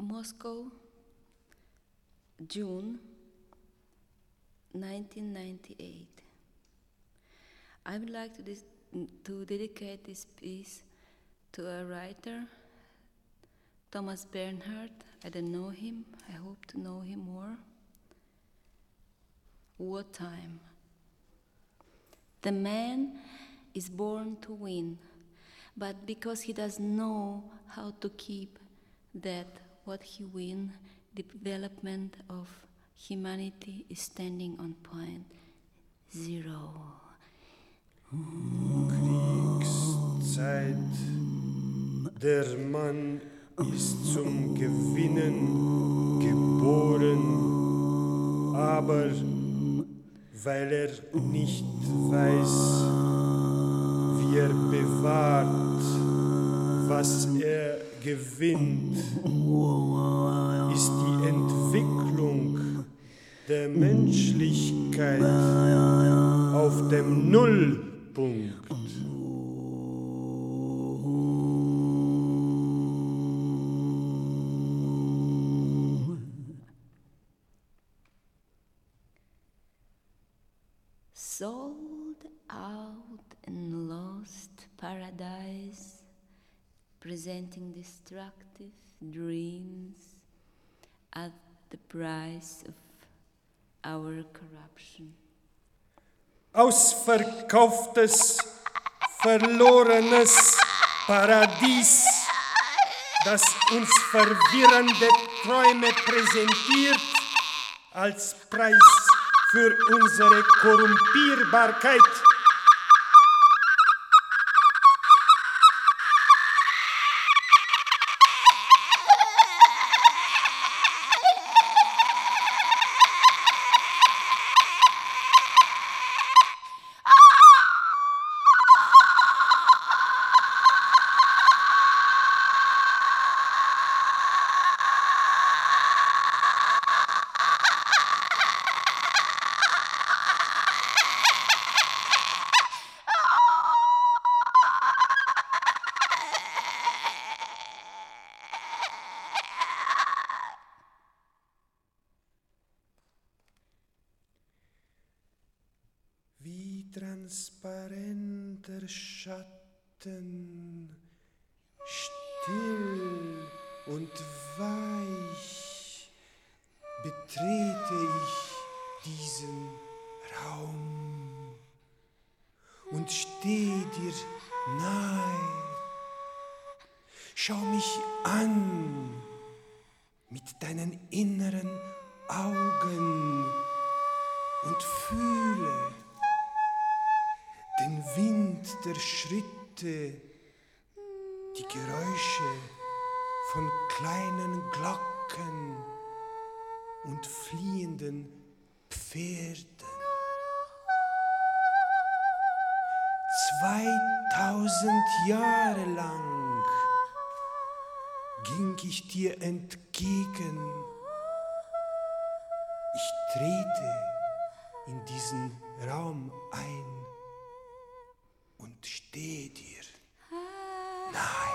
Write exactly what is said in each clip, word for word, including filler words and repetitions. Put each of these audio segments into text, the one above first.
Moscow, June nineteen ninety-eight. I would like to, dis- to dedicate this piece to a writer, Thomas Bernhard. I don't know him. I hope to know him more. Wartime. The man is born to win, but because he doesn't know how to keep that what he win, the development of humanity is standing on point zero. Kriegszeit. Der Mann ist zum Gewinnen geboren, aber weil er nicht weiß, wie er bewahrt, was er gewinnt, ist die Entwicklung der Menschlichkeit auf dem Nullpunkt. Sold out and lost paradise, presenting destructive dreams at the price of our corruption. Ausverkauftes, verlorenes Paradies, das uns verwirrende Träume präsentiert als Preis für unsere Korrumpierbarkeit. Wie transparenter Schatten, still und weich, betrete ich diesen Raum und stehe dir nahe. Schau mich an mit deinen inneren Augen und fühle den Wind der Schritte, die Geräusche von kleinen Glocken und fliehenden Pferden. Zweitausend Jahre lang ging ich dir entgegen. Ich trete in diesen Raum ein und stehe dir nahe.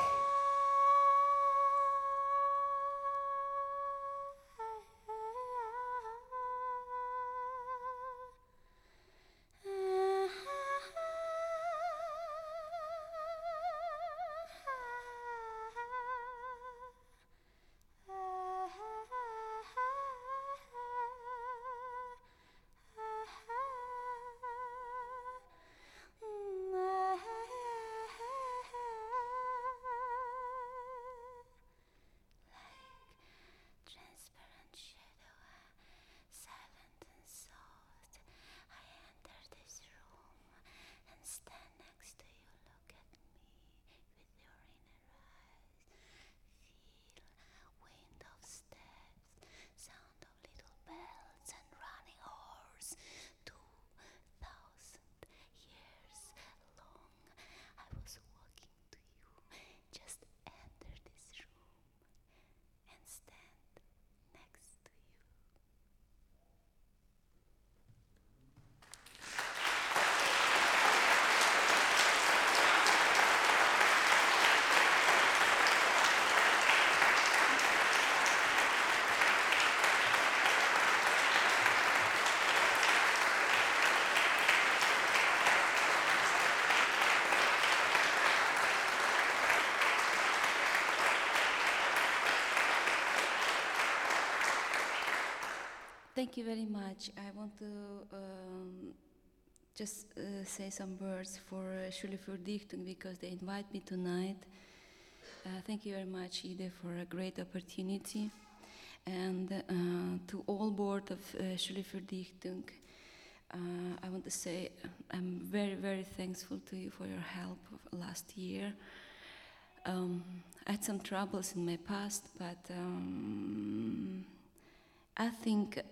Thank you very much. I want to um, just uh, say some words for uh, Schule für Dichtung because they invite me tonight. Uh, thank you very much, Ide, for a great opportunity. And uh, to all board of uh, Schule für Dichtung, uh, I want to say I'm very, very thankful to you for your help of last year. Um, I had some troubles in my past, but um, I think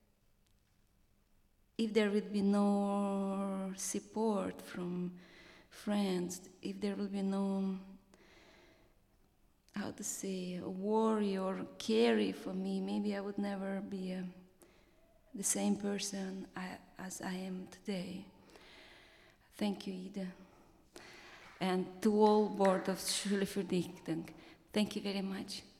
if there would be no support from friends, if there will be no, how to say, a worry or carry for me, maybe I would never be uh, the same person I, as I am today. Thank you, Ida. And to all board of Schule für Dichtung, thank you very much.